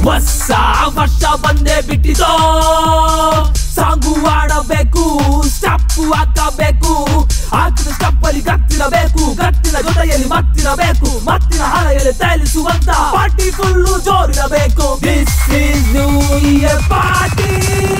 ಹೊಸ ವರ್ಷ ಬಂದೇ ಬಿಟ್ಟಿದೋ, ಸಾಂಗು ಆಡಬೇಕು, ಸ್ಟೆಪ್ ಹಾಕಬೇಕು, ಹಾಕಿದ ಸ್ಟೆಪ್ ಅಲ್ಲಿ ಗತ್ತಿರಬೇಕು, ಗತ್ತಿನ ಜೊತೆಯಲ್ಲಿ ಮತ್ತಿರಬೇಕು, ಮತ್ತಿನ ಹಳೆಯಲ್ಲಿ ತೇಲಿಸುವಂತ ಪಾರ್ಟಿ ಫುಲ್ಲು ಜೋರಿರಬೇಕು. This is new year party.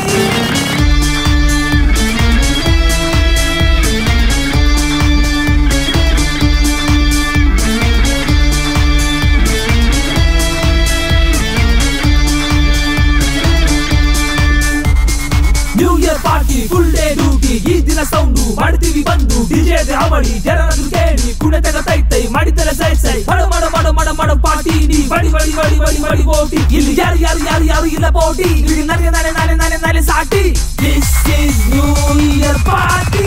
New year party full day duty, ಈ ದಿನ ಸೌಂಡು ಮಾಡ್ತೀವಿ ಬಂದು, ಡಿಜೆ ಹಾವಳಿ ಜನರನ್ನು ಕೇಳಿ ಕುಣಿತಗ ತೈ ಮಾಡಿದರೆ ಸೈ ಸೈ ಮಾಡ ಮಾಡ ಮಾಡ ಮಾಡ ಮಾಡ ಪಾರ್ಟಿ ನೀ ಬಡಿ ಬಡಿ ಬಡಿ ಬಡಿ ಬಡಿ ಬೋಟಿ, ಇಲ್ಲಿ ಯಾರು ಯಾರು ಯಾರು ಯಾರು ಇಲ್ಲ ಬೋಟಿ, ಇಲ್ಲಿ ನನಗೆ ನಾಳೆ ನಾಳೆ ನಾಳೆ ನಾಳೆ ಸಾಟಿ. This is new year party.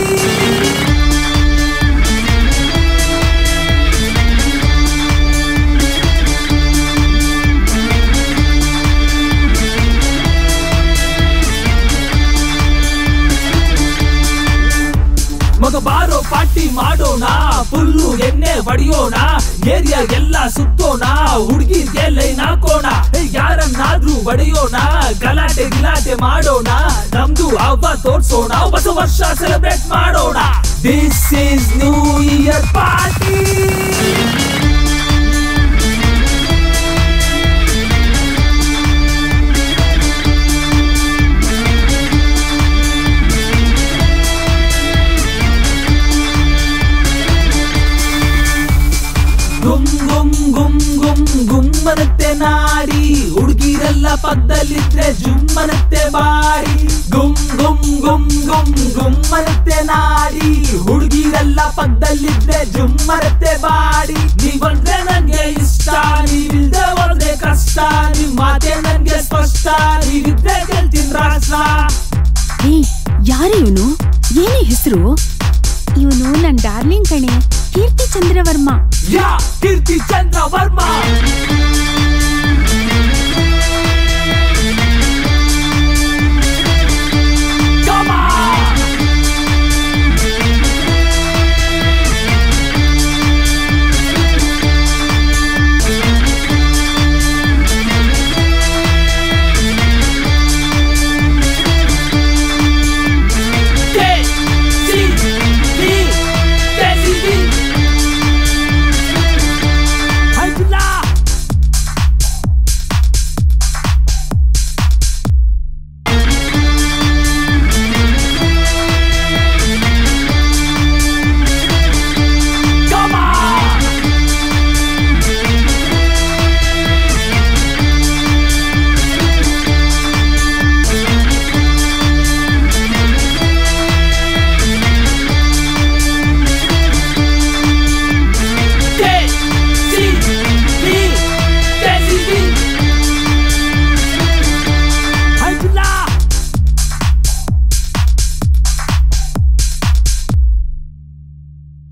ಮಗ ಬಾರೋ ಪಾರ್ಟಿ ಮಾಡೋಣ, ಫುಲ್ಲು ಎಣ್ಣೆ ಹೊಡಿಯೋಣ, ಏರಿಯಾ ಎಲ್ಲ ಸುತ್ತೋಣ, ಹುಡುಗಿರ್ಗೆ ಲೈನ್ ಹಾಕೋಣ, ಯಾರನ್ನಾದ್ರೂ ಹೊಡೆಯೋಣ, ಗಲಾಟೆ ಗಿಲಾಟೆ ಮಾಡೋಣ, ನಮ್ದು ಹಬ್ಬ ತೋರ್ಸೋಣ, ಹೊಸ ವರ್ಷ ಸೆಲೆಬ್ರೇಟ್ ಮಾಡೋಣ. This is new year party. ಗುಮ್ ಗುಮ್ ಗುಮ್ ಗುಮ್ ಗುಮ್ಮನತ್ತೆ ನಾಡಿ, ಹುಡುಗಿರೆಲ್ಲ ಪಕ್ಕದಲ್ಲಿದ್ರೆ ಜುಮ್ಮನತ್ತೆ ಬಾಡಿ, ಗುಮ್ ಗುಮ್ ಗುಮ್ ಗುಮ್ ಗುಮ್ಮನತ್ತೆ ನಾಡಿ, ಹುಡುಗಿರೆಲ್ಲ ಪಕ್ಕದಲ್ಲಿದ್ರೆ ಜುಮ್ಮನತ್ತೆ ಬಾಡಿ. ನೀವಂದ್ರೆ ನಂಗೆ ಇಷ್ಟ, ನೀವಿಲ್ದೆ ಹೋದ್ರೆ ಕಷ್ಟ, ನಿಮ್ ಮಾತೆ ನನ್ಗೆ ಸ್ಪಷ್ಟ, ನೀವಿದ್ರೆ ಗೆಲ್ತೀನಿ ರಾಷ್ಟ್ರ. ಯಾರು ಇವನು? ಏನೇ ಹೆಸರು? ಇವನು ನನ್ ಡಾರ್ಲಿಂಗ್ ಕಣೆ, ಕೀರ್ತಿ ಚಂದ್ರವರ್ಮ. ಯಾ ಕೀರ್ತಿ ಚಂದ್ರವರ್ಮ.